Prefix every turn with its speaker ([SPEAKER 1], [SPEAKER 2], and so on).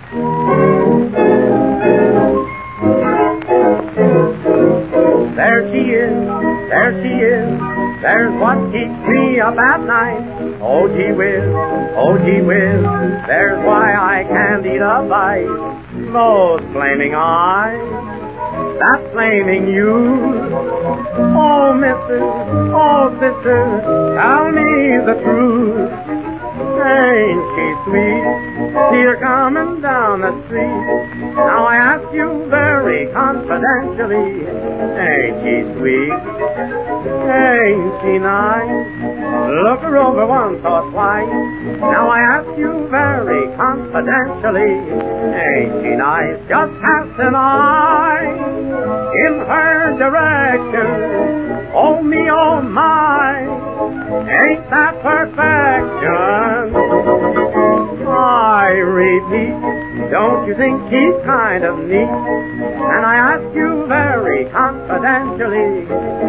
[SPEAKER 1] There she is, there she is, there's what keeps me up at night. Oh gee whiz, there's why I can't eat a bite. Those flaming eyes, that flaming youth. Oh missus, oh sister, tell me the truth. Ain't she sweet, here coming down the street? Now I ask you very confidentially, ain't she sweet? Ain't she nice? Look her over once or twice. Now I ask you very confidentially, ain't she nice? Just cast an eye in her direction. Oh me, oh my, ain't that perfection? I repeat, don't you think he's kind of neat? And I ask you very confidentially,